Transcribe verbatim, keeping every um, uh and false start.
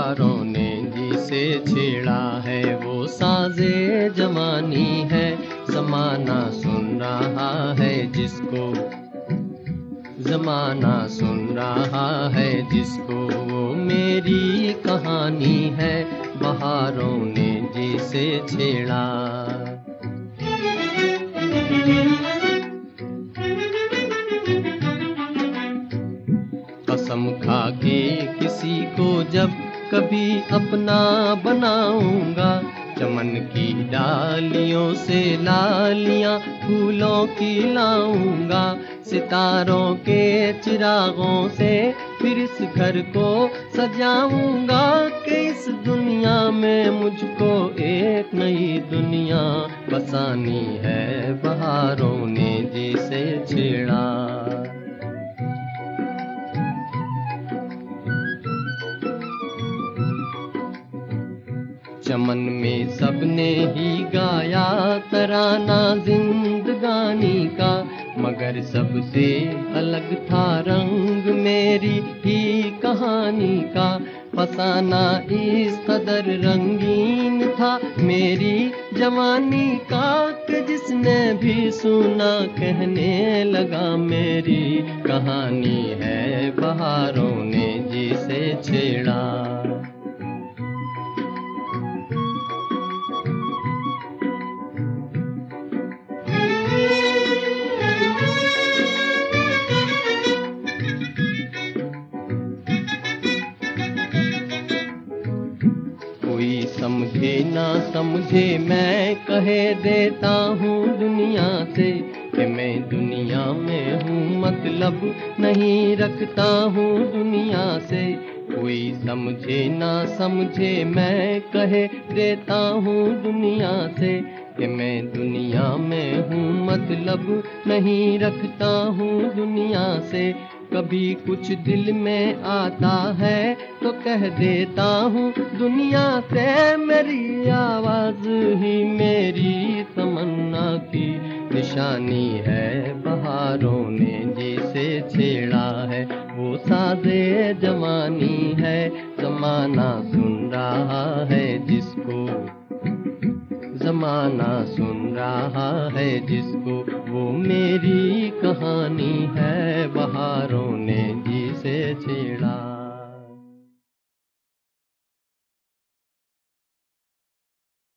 बहारों ने जिसे छेड़ा है वो साजे जवानी है। ज़माना सुन रहा है जिसको, ज़माना सुन रहा है जिसको, वो मेरी कहानी है बहारों ने जिसे छेड़ा। कसम खा के किसी को जब कभी अपना बनाऊंगा, चमन की डालियों से लालियां फूलों की लाऊंगा, सितारों के चिरागों से फिर इस घर को सजाऊंगा कि इस दुनिया में मुझको एक नई दुनिया बसानी है बहारों ने जिसे छेड़ा। चमन में सबने ही गाया तराना जिंदगानी का, मगर सबसे अलग था रंग मेरी ही कहानी का। फसाना इस कदर रंगीन था मेरी जवानी का कि जिसने भी सुना कहने लगा मेरी कहानी है बहारों ने जिसे छेड़ा। कोई समझे ना समझे मैं कहे देता हूँ दुनिया से कि मैं दुनिया में हूँ, मतलब नहीं रखता हूँ दुनिया से। कोई समझे ना समझे मैं कहे देता हूँ दुनिया से कि मैं दुनिया में हूँ, मतलब नहीं रखता हूँ दुनिया से। कभी कुछ दिल में आता है तो कह देता हूँ दुनिया से, मेरी आवाज़ ही मेरी तमन्ना की निशानी है बहारों ने जिसे छेड़ा है वो साजे जवानी है। ज़माना सुन रहा है जिसको, ज़माना सुन रहा है जिसको, वो मेरी कहानी है बहारों ने जिसे छेड़ा।